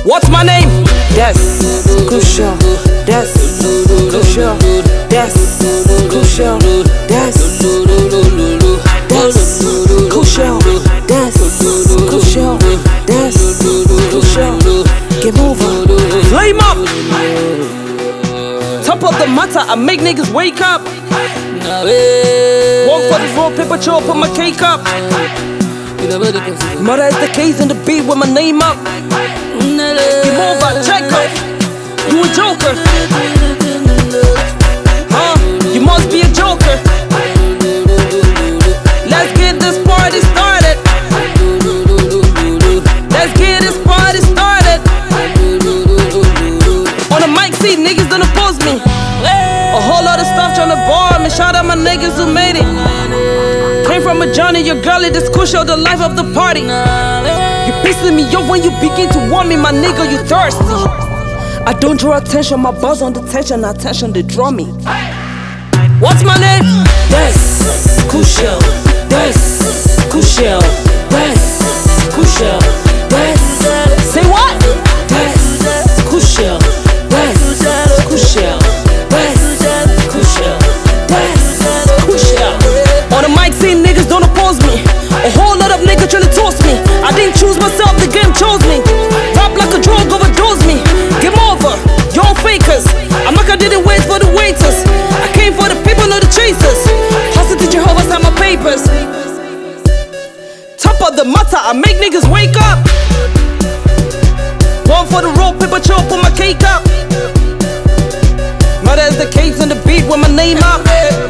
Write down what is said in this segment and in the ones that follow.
What's my name? That's crucial. That's crucial. That's crucial. That's crucial. That's crucial. That's crucial. Game over. Flame up. Top of the matter, I make niggas wake up. One for the road, paper chop, put my cake up. Murder is the case in the beat with my name up. Game over, check up. You a joker. You must be a joker. Let's get this party started. Let's get this party started. On the mic, see niggas don't oppose me. A whole lot of stuff tryna bar me. Shout out my niggas who made it. Came from a journey, your girl is this crucial, the life of the party. You pissing me off when you begin to want me, my nigga, you thirsty. I don't draw attention, my buzz on the tension, attention they draw me. What's my name? That's crucial. That's crucial. That's crucial. That's say what? That's crucial. That's crucial. That's crucial. That's crucial. On the mic, see niggas don't oppose me. A whole lot of niggas tryna toast me. I didn't choose myself, the game chose me. Rap like a drug, overdose me. Game over, y'all fakers. I'm not gonna do the wait for the waiters. I came for the people, not the chasers. Hustle to Jehovah, sign my papers. Top of the matter, I make niggas wake up. One for the road, paper chop, put my cake up. Murder is the case on the beat with my name up.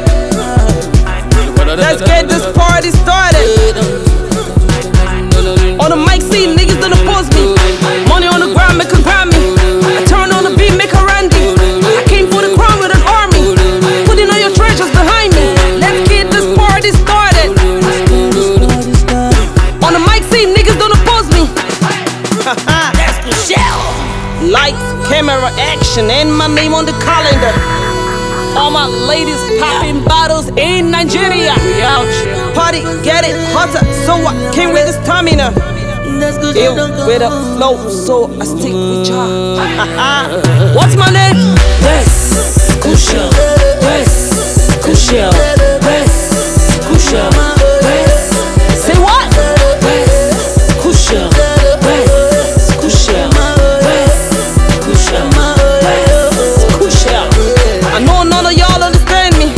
Let's get this party started. On the mic, see niggas don't oppose me. Money on the ground, make a Grammy. I turn on the beat, make a Randy. I came for the crown with an army. Putting all your treasures behind me. Let's get this party started. On the mic, see niggas don't oppose me. That's Michelle. Lights, camera, action, and my name on the calendar. All my ladies popping bottles in Nigeria. We out here. Party, get it hotter, so I came with this stamina. Ill with a flow, so I stick with y'all. What's my name? That's crucial. That's crucial. That's crucial. That's say what? That's crucial. That's crucial. That's crucial. That's crucial. I know none of y'all understand me.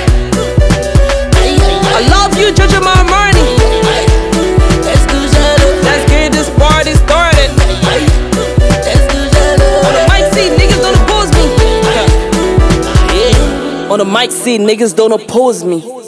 I love you, Giorgio Armani. Let's get this party started. On the mic, see niggas don't oppose me. On the mic, see niggas don't oppose me.